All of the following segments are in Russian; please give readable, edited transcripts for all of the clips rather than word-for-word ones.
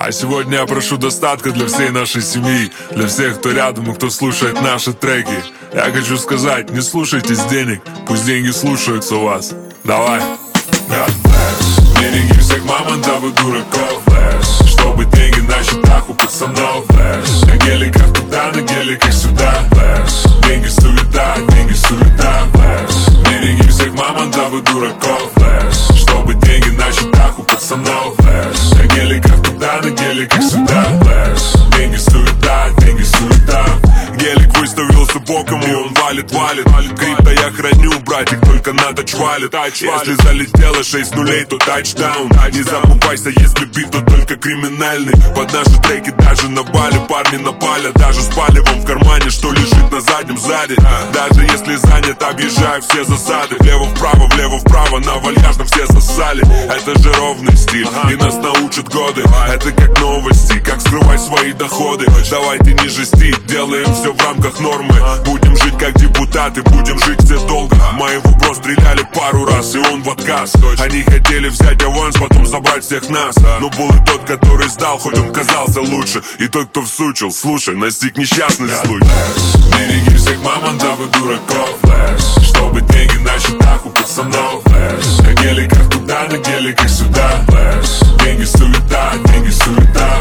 А сегодня я прошу достатка для всей нашей семьи, для всех, кто рядом и кто слушает наши треки. Я хочу сказать, не слушайтесь денег, пусть деньги слушаются вас. Давай. Деньги всех мамонтов и дураков, чтобы деньги на счетах у пацанов. На геликах туда, на геликах сюда. Деньги суета, деньги суета. Деньги всех мамонтов и дураков, чтобы деньги на счетах у пацанов. На геликах туда, на геликах сюда. Деньги суета, деньги суета. Гелик выставился боком, и он валит. Крипто я храню, братик, только надо чвалит. Если залетело 6 нулей, то тачдаун. Не забывайся, если бит, то только криминальный. Под наши треки даже на бале парни напали. Даже с палевом в кармане, что лежит на заднем сзади. Даже если занят, объезжаю все засады. Влево-вправо, на вальяжном все засали. Это же ровный стиль, и нас научат годы. Это как новости, как скрывать свои доходы. Давайте не жести, делаем все в рамках нормы. Будем жить как депутаты, будем жить все долго. Моего бро стреляли пару раз, и он в отказ. Они хотели взять аванс, потом забрать всех нас. Но был и тот, который сдал, хоть он казался лучше. И тот, кто всучил, слушай, настиг несчастный случай. Береги всех мамонтов и дураков, чтобы деньги на счетах у пацанов. На геликах туда, на геликах сюда. Деньги суета, деньги суета.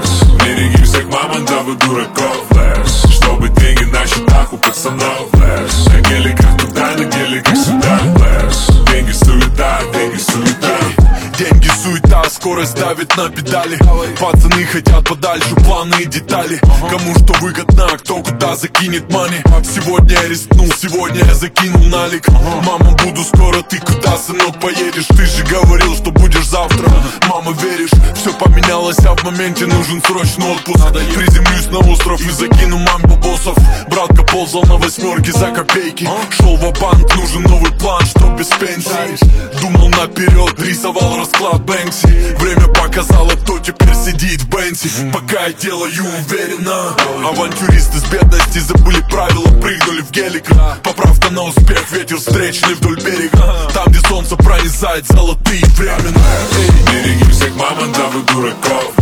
Береги всех мамонтов и дураков, чтобы деньги на счетах у пацанов. На геликах туда, на геликах сюда. Деньги суета, деньги суета. Деньги суета, скорость давит на педали. Пацаны хотят подальше, планы и детали. Кому что выгодно, кто куда закинет мани. Сегодня я рискнул, сегодня я закинул налик. Мама, буду скоро, ты куда, сынок, поедешь? Ты же говорил, что будешь завтра. Мама, веришь, все поменялось, а в моменте нужен срочный отпуск. Приземлюсь на остров и закину маме бабосов. Братка ползал на восьмерке за копейки. Шел ва-банк, нужен новый план, что без пенсии. Думал наперед, рисовал расклад Бэнкси. Время показало, кто теперь сидит в Бенси. Пока я делаю уверенно. Авантюристы с бедности забыли правила, прыгнули в гелик. Поправка на успех, ветер встречный вдоль берега. Там, где солнце пронизает золотые времена. Береги всех мамонтов и дураков,